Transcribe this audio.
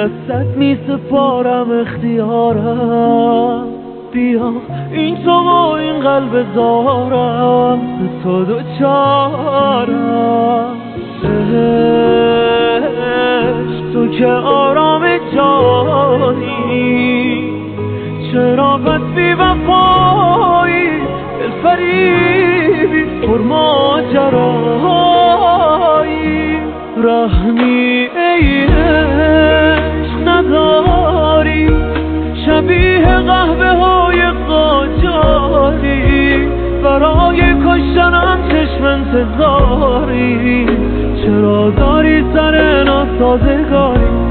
دستت می سپارم اختیارم، بیا این تو و این قلب زارم به تو دوچارم. عشق تو که آرام جانی، چرا پس بی وفایی دلفریبی پرماجرایی، رحمی ای عشق نداری، شبیه قهوه های قاجاری، برای کشتنم چشم انتظاری، چرا داری سر ناسازگاری؟